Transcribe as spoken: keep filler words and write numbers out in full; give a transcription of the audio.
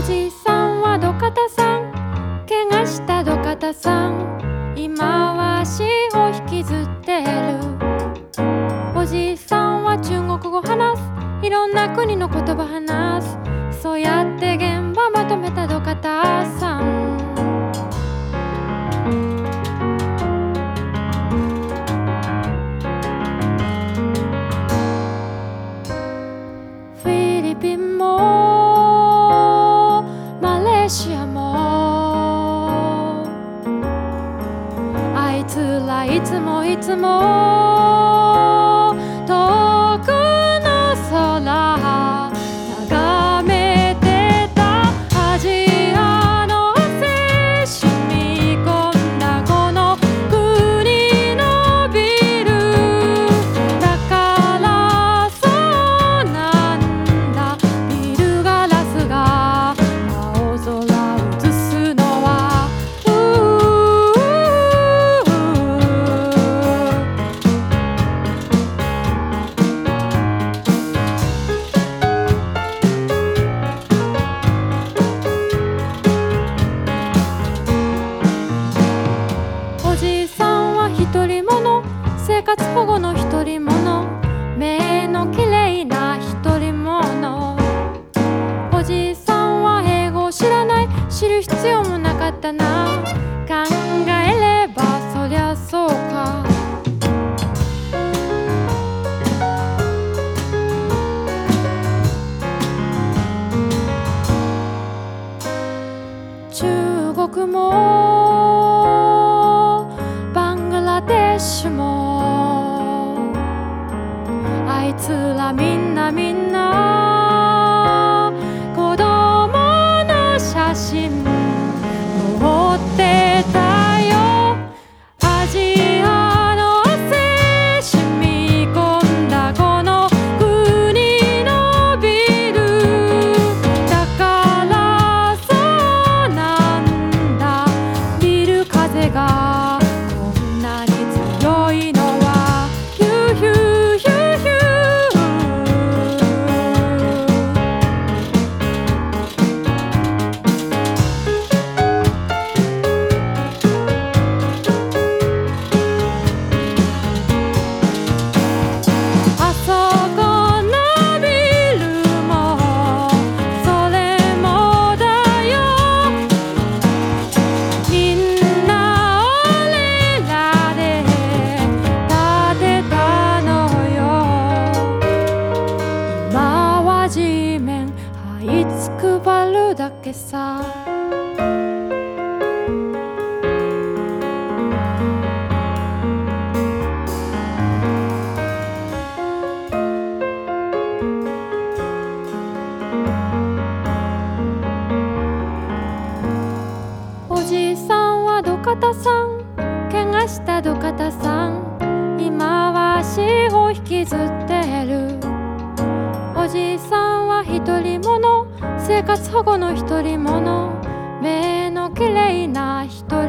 じさんは土方さん、怪我した土方さん、今は足を引きずってる。おじさんは中国語話す、いろんな国の言葉話す。そうやって現場まとめた土方さん。フィリピンもマレーシアも、あいつらいつもいつも遠くの空眺めてた。アジアの汗染み込んだこの国のビルだからそうなんだ。ビルガラスが青空映すのはうおじさんは独り者、生活保護の独り者、目のきれいな独り者。おじさんは英語を知らない、知る必要もなかったな。考えればそりゃそうか。中国もバングラデシュも、あいつらみんなみんな子供の写真持ってたよ。アジアの汗染み込んだこの国のビルだからそうなんだ。ビル風がこんなに強いのはヒューヒューヒューヒュー。あそこのビルもそれもだよ。みんな俺らで建てたのよ。今は地面這いつくばるだけさ。おじさんは土方さん、怪我した土方さん、今は足を引きずってる。おじさんは独り者、生活保護の独り者、目のきれいな独